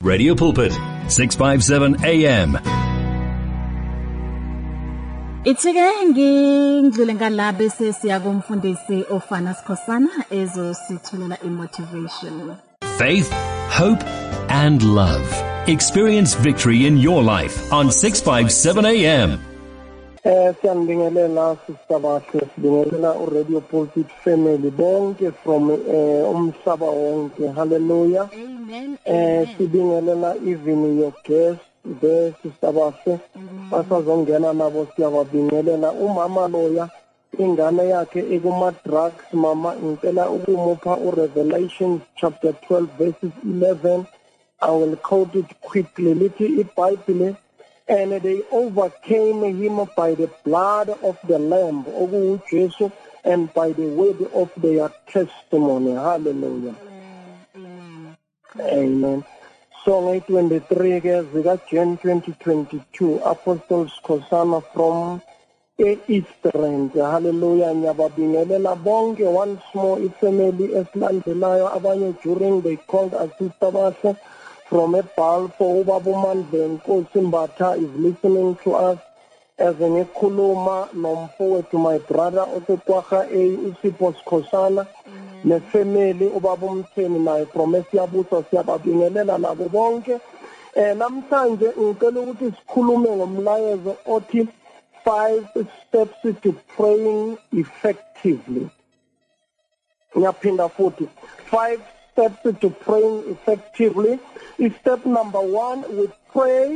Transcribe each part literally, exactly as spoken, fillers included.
Radio Pulpit, six fifty-seven A M. Ithike ngidlule ngala bese siya kumfundisi Ofana Sikhosana ezosithulela imotivation. Faith, hope and love. Experience victory in your life on six fifty-seven A M. Eh siyambingelela sisabathe sibingelela uRadio Pulpit family bonke from eh umhlaba wonke. Hallelujah. Amen. Eh sibingelela even your guest there sisabathe basazongena nabo siyababingelela umama loya ingane yakhe ekuma drugs mama ngicela ukumupha uRevelation chapter twelve verses eleven. I will quote it quickly. Lithi iBhayibheli, and they overcame him by the blood of the Lamb, okuJesu, and by the word of their testimony. Hallelujah. Amen. Amen. Song eight twenty-three, zika Jan twenty twenty-two, Apostles Sikhosana from East Rand. Hallelujah. Nyababingelela bonke once more ifamily esilandelayo abanye during they called us Sister from a pal for Ubabuman Benko Simbatha is listening to us as an ekuluma nomfowethu to my brother Ototwaha A Usipho Sikhosana ne family ubabumtheni naye from esiyabuso siyababingelela nabo bonke. Eh namhlanje ngicela ukuthi sikhulume ngomlayezo othi five steps to praying effectively. Ngiyaphinda futhi five steps to praying effectively. Is step number one, we pray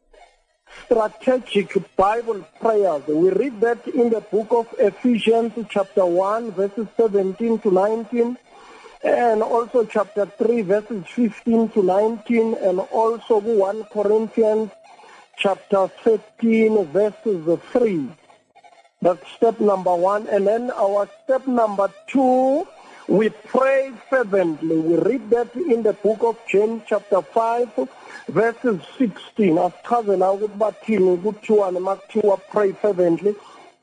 strategic Bible prayers. We read that in the book of Ephesians chapter one verses seventeen to nineteen, and also chapter three verses fifteen to nineteen, and also First Corinthians chapter thirteen verses three. That's step number one. And then our step number two, we pray fervently. We read that in the book of James chapter five verses sixteen. As Kazela Ubatini Gutua and Maktua pray fervently.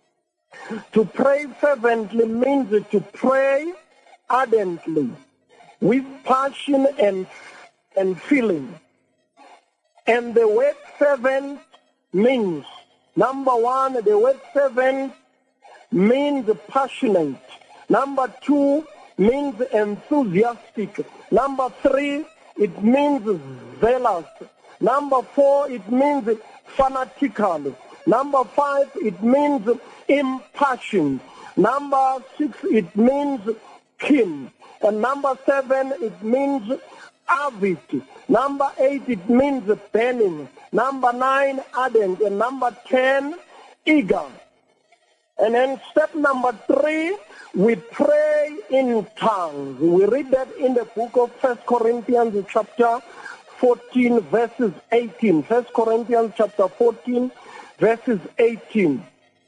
To pray fervently means to pray ardently, with passion and and feeling. And the word fervent means, number one, the word fervent means passionate. Number two, means enthusiastic. Number three, it means zealous. Number four, it means fanatical. Number five, it means impassioned. Number six, it means keen. And number seven, it means avid. Number eight, it means burning. Number nine, ardent. And number ten, eager. And then step number three, we pray in tongues. We read that in the book of First Corinthians chapter fourteen verses eighteen. First Corinthians chapter fourteen verses eighteen.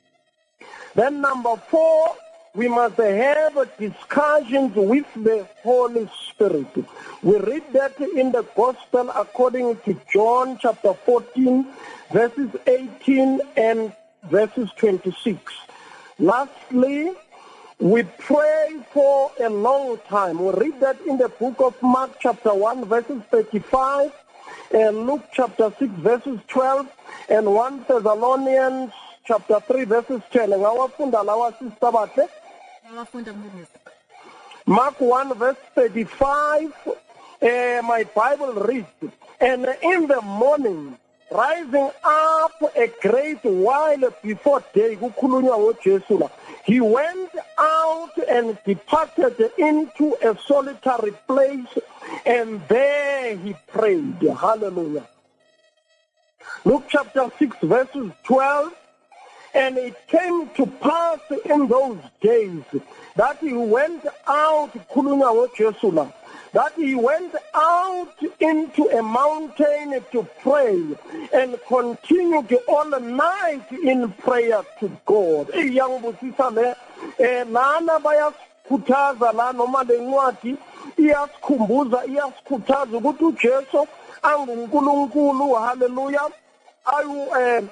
Then number four, we must have discussions with the Holy Spirit. We read that in the Gospel according to John chapter fourteen verses eighteen and verses twenty-six. Lastly, we pray for a long time. We read that in the book of Mark chapter one verses thirty-five, and Luke chapter six verses twelve, and First Thessalonians chapter three verses ten. Mark one verse thirty-five, uh, my Bible reads, and in the morning, rising up a great while before day, he went out and departed into a solitary place, and there he prayed. Hallelujah. Luke chapter six verses twelve, and it came to pass in those days that he went out, that he went out into a mountain to pray and continued all night in prayer to God. Khuthaza la noma lencwadi iyasikhumbuza iyasikhuthaza ukuthi uJesu anguNkulunkulu. Hallelujah. Ayu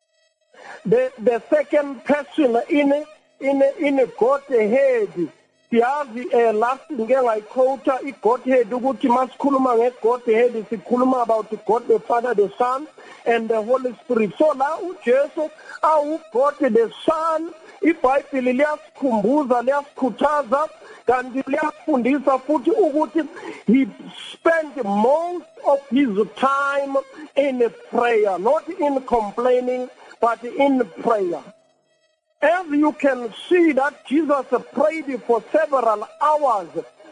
the the second person in in in Godhead, siyazi eh last ngeke ngayiquota i-Godhead ukuthi masikhuluma nge-Godhead sikhuluma about God the Father, the Son and the Holy Spirit. So la uJesu awu God the Son, iBhayibheli liyasikhumbuza liyasikhuthaza kanti liyafundisa futhi ukuthi he spent most of his time in prayer, not in complaining but in prayer. As you can see that Jesus prayed for several hours,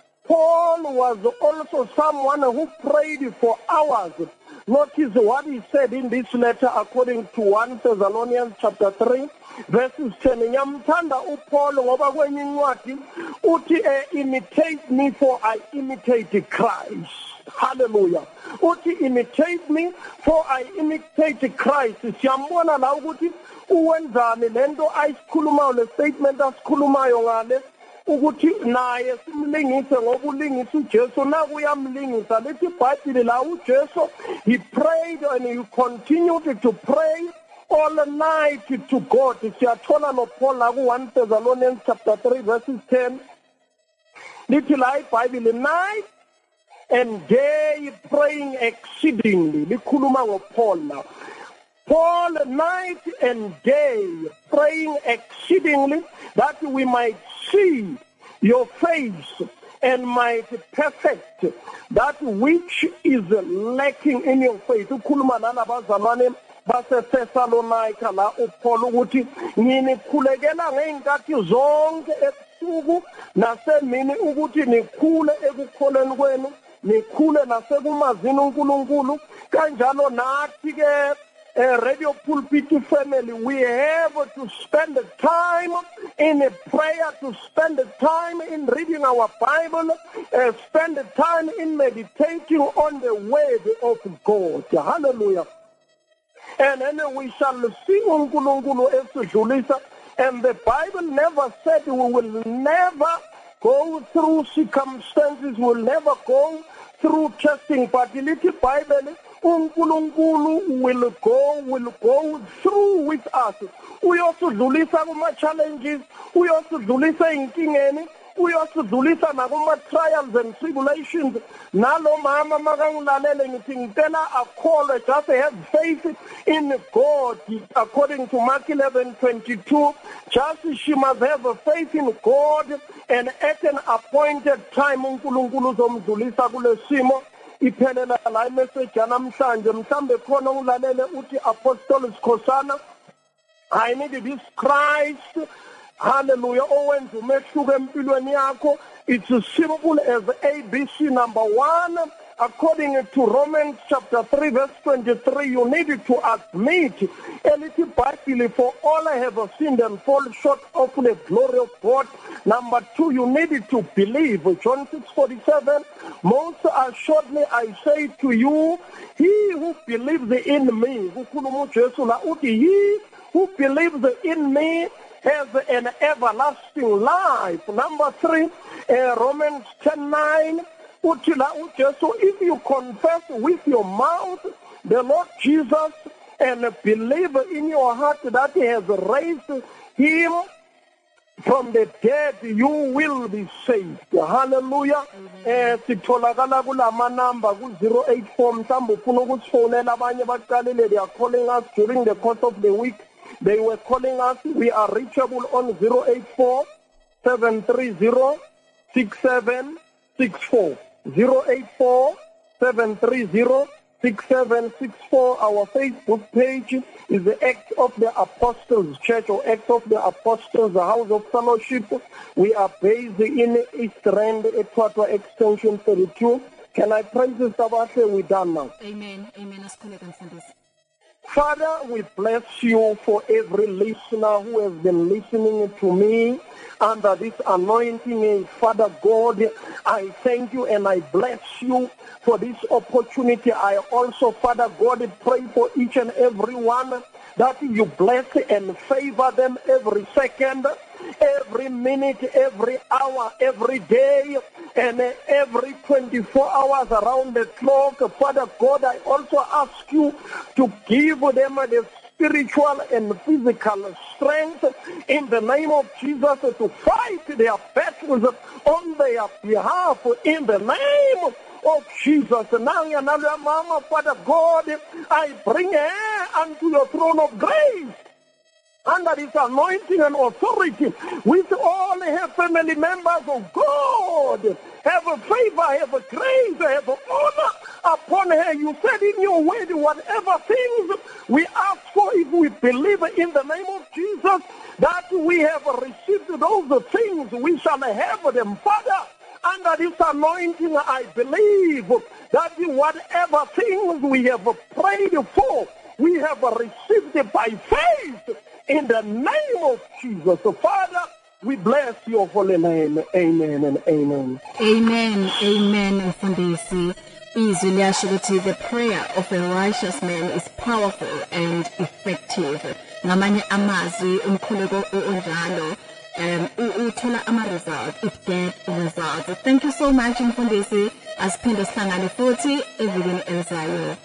Paul was also someone who prayed for hours. Notice what he said in this letter according to First Thessalonians chapter three, verses ten. Nyamthanda uPaul ngoba kwenye incwadi uthi imitate me for I imitate Christ. Hallelujah. Uthi imitate me for I imitate Christ. Siyambona la ukuthi uwenzani lento ayisikhulumayo le statement asikhulumayo ngale ukuthi naye simlingise ngoba ulingisa uJesu naku uyamlingisa lethi iBhayibheli la uJesu he prayed and he continued to pray all night to God. Siyathola no Paul la ku First Thessalonians chapter three verses ten lithi la iBhayibheli night and day praying exceedingly. Likhuluma ngoPaul now. Paul night and day praying exceedingly that we might see your face and might perfect that which is lacking in your faith. Ukhuluma nalabazalwane baseThessalonika la uPaul ukuthi nginikhulekela ngeenkathi zonke ebusuku nasemini ukuthi nikhule ekukholeni kwenu, nikhule nasekumazini uNkulunkulu. Kanjalo nathi ke Uh, Radio Pulpit family, we have to spend time in a prayer, to spend time in reading our Bible, uh, spend time in meditating on the word of God. Hallelujah. And then we shall see uNkulunkulu esidlulisa. And the Bible never said we will never go through circumstances, we will never go through testing, but the little Bible uNkulunkulu will go, will go through with us. We also dulisa kuma challenges, we also dulisa inkingeni, we also dulisa nakuma trials and tribulations. Nalo mama makangilalele ngithi ngicela akhole, just have faith in God according to Mark eleven twenty-two. Just she must have a faith in God and at an appointed time uNkulunkulu uzomdulisa kule simo. Iphelela la message yanamhlanje mhlambe khona ulalele uthi Apostle Sikhosana, I need this Christ, hallelujah, owenza umehluko empilweni yakho. It's as simple as A B C. Number one, according to Romans chapter three verse twenty-three, you need to admit elithi Bible, for all I have sinned and fall short of the glory of God. Number two, you need to believe. John six forty-seven, most assuredly I say to you, he who believes in me, he who believes in me has an everlasting life. Number three, uh, Romans ten nine, if you confess with your mouth the Lord Jesus and believe in your heart that he has raised him from the dead, you will be saved. Hallelujah. Eh sitholakala kulama number ku zero eight four mhlambe ufuna ukusifonela abanye baqalile, they are calling us during the course of the week. They were calling us. We are reachable on zero eight four, seven three zero, six seven six four. zero eight four, seven three zero, six seven six four. Our Facebook page is the Acts of the Apostles Church, or Acts of the Apostles, the House of Fellowship. We are based in East Rand, Etwatwa Extension thirty-two. Can I praise the Sabbath? We're done now. Amen. Amen. Father, we bless you for every listener who has been listening to me under this anointing. Father God, I thank you and I bless you for this opportunity. I also, Father God, pray for each and every one that you bless and favor them every second, every minute, every hour, every day, and every twenty-four hours around the clock. Father God, I also ask you to give them the spiritual and physical strength in the name of Jesus to fight their battles on their behalf in the name of Jesus. Now, another mama, Father God, I bring her unto your throne of grace under this anointing and authority with all her family members of God. Have a favor, have a grace, have a honor upon her. You said in your word, whatever things we ask for, if we believe in the name of Jesus, that we have received those things, we shall have them. Father, under this anointing, I believe that whatever things we have prayed for, we have received it by faith in the name of Jesus. So, Father, we bless your holy name. Amen and amen. Amen. Amen. Mfundisi. Izwi liyasho ukuthi the prayer of a righteous man is powerful and effective. Ngamanye amazwi umkhuleko onjalo um uthola ama results, it get results. Thank you so much Mfundisi. Asiphinde sihlangane futhi evikini elizayo.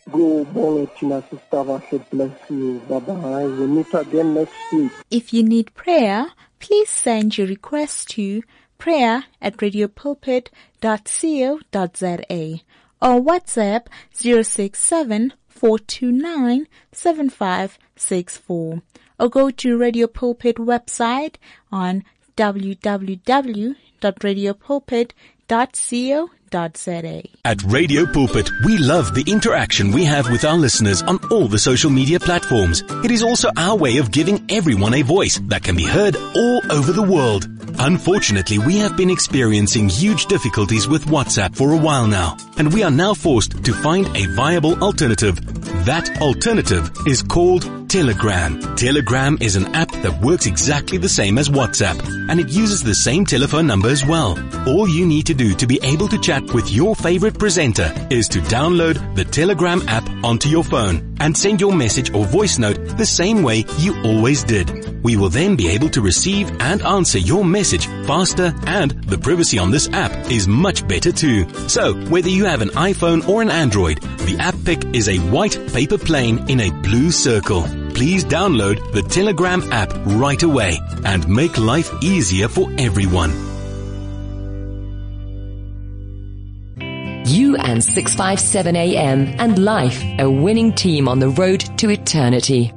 Go Tina Sister Vahle, bless you. Bye bye. We'll meet again next week. If you need prayer, please send your request to prayer at radiopulpit dot co dot za or WhatsApp zero six seven, four two nine, seven five six four or go to Radio Pulpit website on w w w dot radiopulpit dot co dot za. At Radio Pulpit, we love the interaction we have with our listeners on all the social media platforms. It is also our way of giving everyone a voice that can be heard all over the world. Unfortunately, we have been experiencing huge difficulties with WhatsApp for a while now, and we are now forced to find a viable alternative. That alternative is called Telegram. Telegram is an app that works exactly the same as WhatsApp, and it uses the same telephone number as well. All you need to do to be able to chat with your favorite presenter is to download the Telegram app onto your phone and send your message or voice note the same way you always did. We will then be able to receive and answer your message faster, and the privacy on this app is much better too. So, whether you have an iPhone or an Android, the app pic is a white paper plane in a blue circle. Please download the Telegram app right away and make life easier for everyone. You and six fifty-seven A M and Life, a winning team on the road to eternity.